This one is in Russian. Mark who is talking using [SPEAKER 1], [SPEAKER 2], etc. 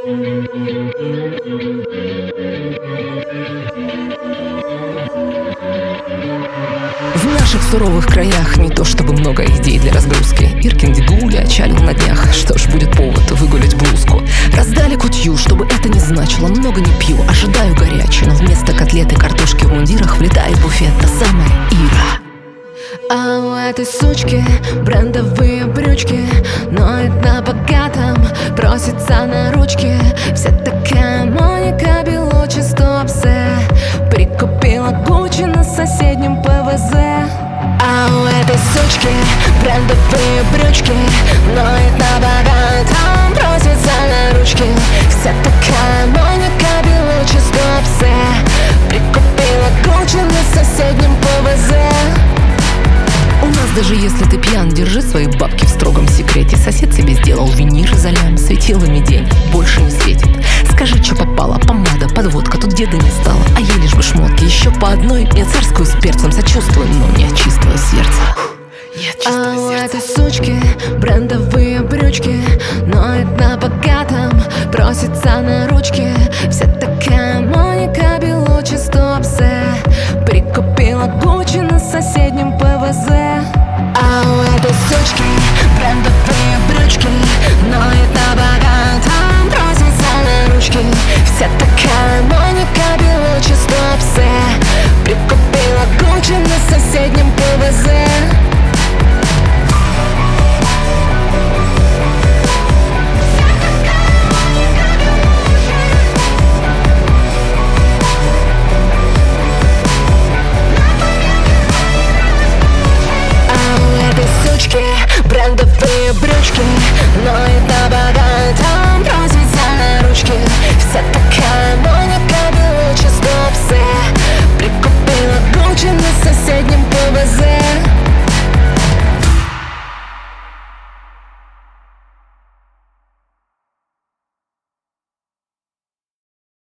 [SPEAKER 1] В наших суровых краях не то чтобы много идей для разгрузки. Иркин дедуля отчалил на днях. Что ж, будет повод выгулять блузку. Раздали кутью, чтобы это не значило. Много не пью, ожидаю горячее. Но вместо котлеты картошки в мундирах влетает в буфет та самая Ира.
[SPEAKER 2] А у этой сучки брендовые брючки, ноет на богатом, просится на ручки. Вся такая Моника Белуччи, стопсе. Прикупила Гуччи на соседнем ПВЗ. А у этой сучки брендовые брючки, ноет на богатом, просится на ручки. Вся такая Моника Белуччи, стопсе. Прикупила Гуччи на соседнем ПВЗ.
[SPEAKER 1] У нас даже если ты пьян, держи свои бабки в строгом секрете. Сосед себе сделал винир за лям, светилами день больше не светит. Скажи, что попало, помада, подводка, тут деда не стало. А я лишь бы шмотки, еще по одной. Мне царскую с перцем сочувствую, но не от чистого сердца.
[SPEAKER 2] А у этой сучки брендовые брючки, ноет на богатом, просится на ручки. Вся такая Моника Белуччи, стопсе. Прикупила Гуччи на соседнем ПВЗ. А у этой сучки брендовые брючки,